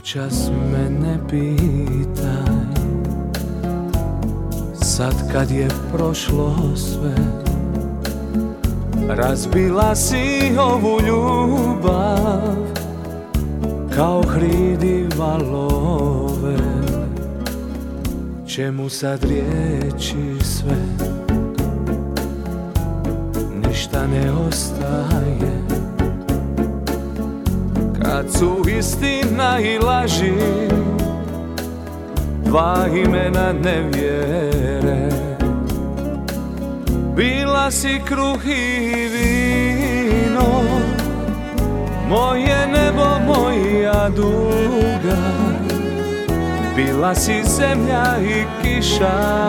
Noćas me ne pitaj, sad kad je prošlo sve, razbila si ovu ljubav kao hridi valove. Čemu sad riječi sve, ništa ne ostaje kad su istina i laži dva imena nevjere. Bila si kruh i vino, moje nebo, moja duga. Bila si zemlja i kiša,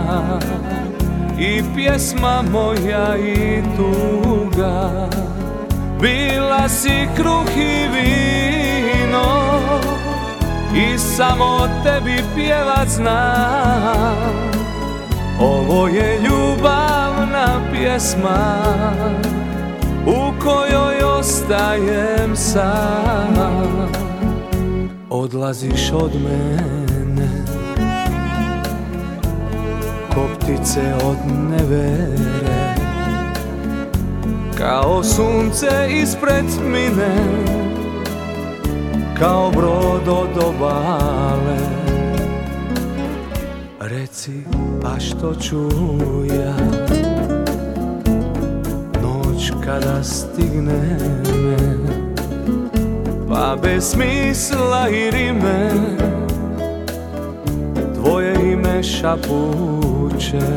i pjesma moja i tuga. Bila si kruh i vino, i samo o tebi pjevat znam. Ovo je ljubavna pjesma u kojoj ostajem sam. Odlaziš od mene ko ptice od nevere, kao sunce ispred tmine, kao brod od obale. Reci, a što ću ja noć kada stigne me, pa bez smisla i rime tvoje ime šapuće.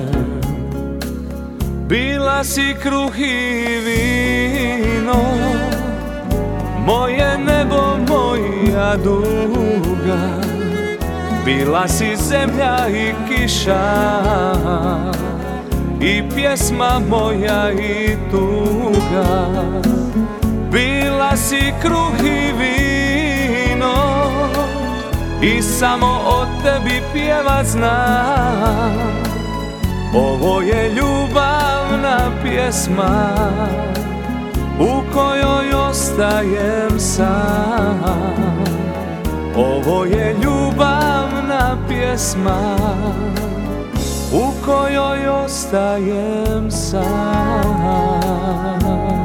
Bila si kruh i vino, moje nebo, moja duga. Bila si zemlja i kiša, i pjesma moja i tuga. Bila si kruh i vino, i samo o tebi pjevat znam. Ovo je ljubavna pjesma u kojoj ostajem sam. Ovo je ljubavna pjesma u kojoj ostajem sam.